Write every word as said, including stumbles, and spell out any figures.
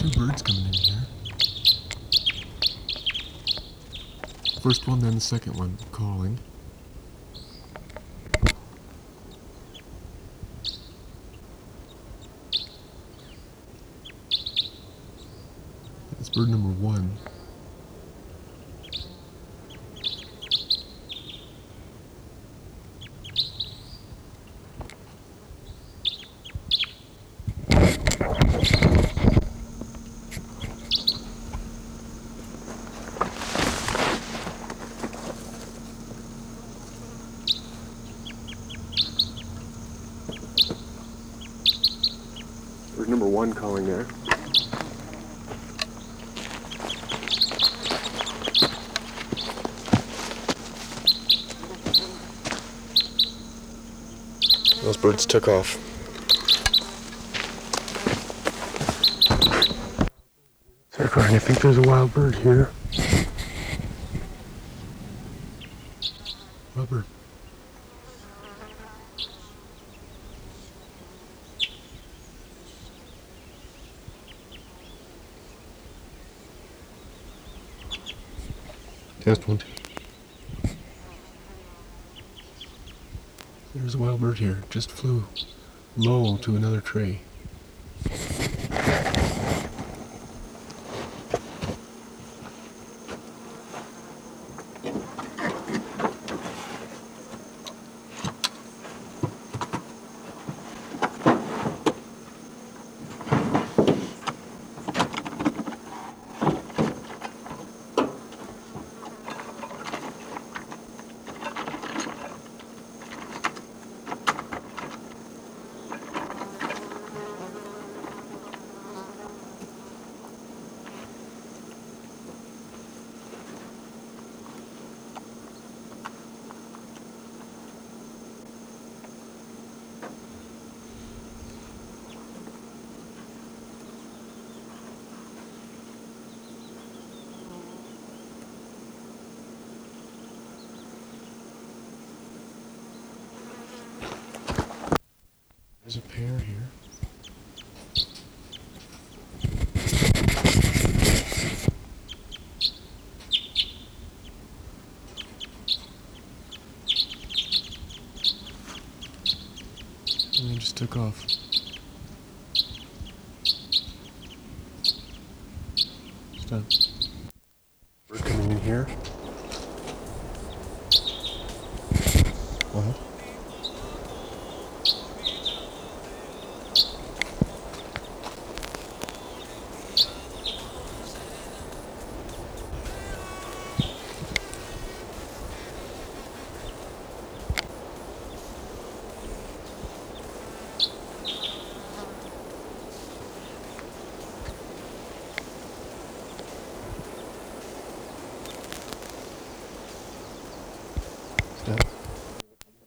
Two birds coming in here. First one, then the second one, calling. That's bird number one. Bird number one calling there. Those birds took off. Sir Brian, I think there's a wild bird here. Wild bird. Test one, two. There's a wild bird here. Just flew low to another tree. There's a pair here. And they just took off. It's done. Bird coming in here.